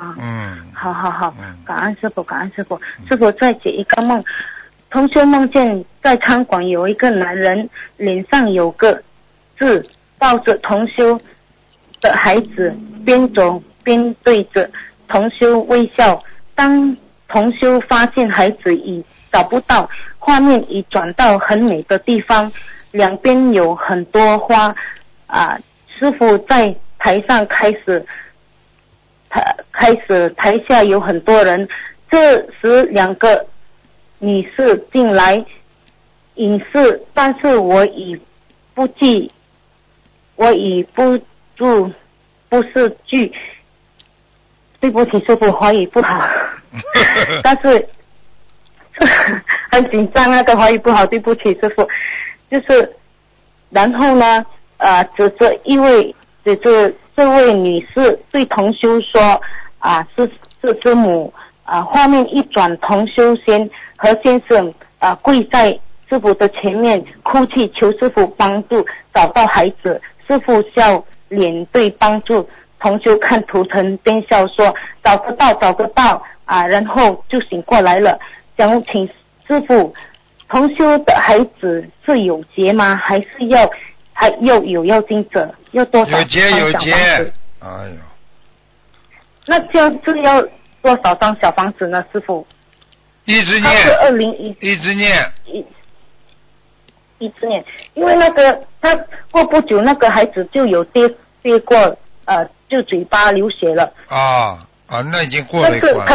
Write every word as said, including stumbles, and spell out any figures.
啊。 嗯。 好好好， 嗯、 感恩师傅，感恩师傅。师傅再解一个梦，同修梦见在餐馆有一个男人脸上有个字，抱着同修的孩子，边走边对着同修微笑。当同修发现孩子已找不到，画面已转到很美的地方，两边有很多花啊。师傅在台上开始台开始台下有很多人，这时两个女士进来隐士，但是我已不记我已不住不是句，对不起师傅，华语不好但是很紧张啊，跟华语不好，对不起师傅。就是然后呢呃，指着一位指着这位女士对同修说啊，是是师母啊。画面一转，同修先和先生啊跪在师傅的前面哭泣，求师傅帮助找到孩子。师傅笑脸对帮助同修看图腾，边笑说找得到找得到啊，然后就醒过来了。想请师傅，同修的孩子是有劫吗？还是要还要有要精者？要多少？ 有劫有劫。哎呦， 那这样是要多少张小房子呢，师傅？ 一直念。 他是二零一。 一直念。 一。一直念，因为那个他过不久那个孩子就有跌跌过，呃，就嘴巴流血了。 啊啊，那已经过了一关。